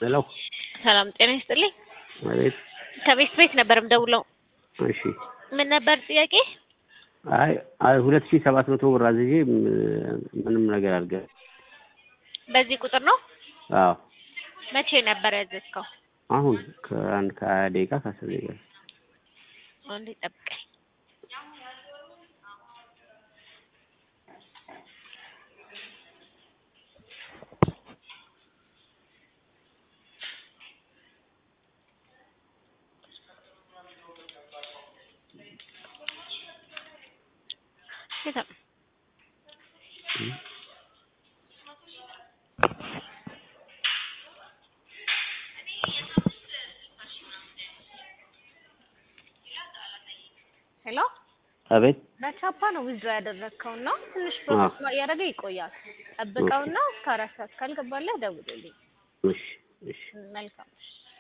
ሄሎ ሰላም ጤና ይስጥልኝ። ማለት ከቤት ነበርም ደውለው እሺ ምን ነበር ጥያቄ? አይ 2700 ብር አዝዤ ምንም ነገር አድርገ በዚህ ቁጥር ነው? አዎ መቼ ነበር ያዘዝከው? አሁን ከአንድ ከደቂቃ ከ10 ደቂቃ አንዴ ጠብቀኝ። ሄሎ አቤት በቻፓ ነው ዊዝድሮ ያደረግከውና ትንሽ ፕሮሰስ ያደረገ ይቆያል። ጠብቀውና እስከ 4 ሰዓት ካልገባለህ ደውልልኝ። እሺ እሺ መልካም